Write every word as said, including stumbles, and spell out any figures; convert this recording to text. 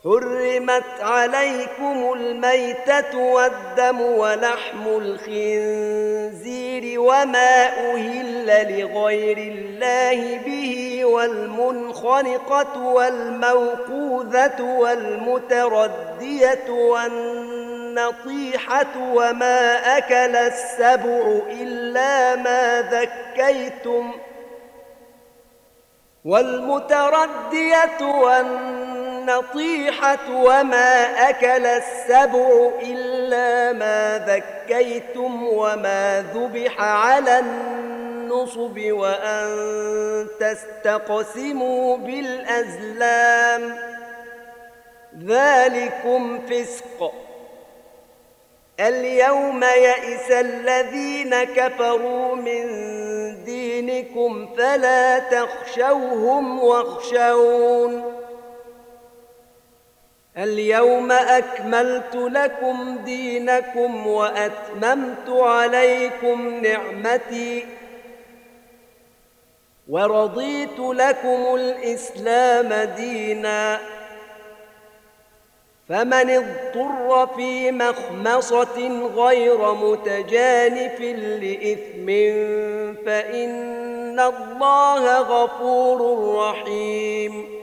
حرمت عليكم الميتة والدم ولحم الخنزير وما أهل لغير الله به والمنخنقة والموقوذة والمتردية والنطيحة وما أكل السبع إلا ما ذكيتم والمتردية والنطيحة وما أكل السبع إلا ما ذكيتم وما ذبح على النصب وأن تستقسموا بالأزلام ذلكم فسق. اليوم يئس الذين كفروا من دينكم فلا تخشوهم واخشون اليوم أكملت لكم دينكم وأتممت عليكم نعمتي ورضيت لكم الإسلام دينا فمن اضطر في مخمصة غير متجانف لإثم فإن الله غفور رحيم.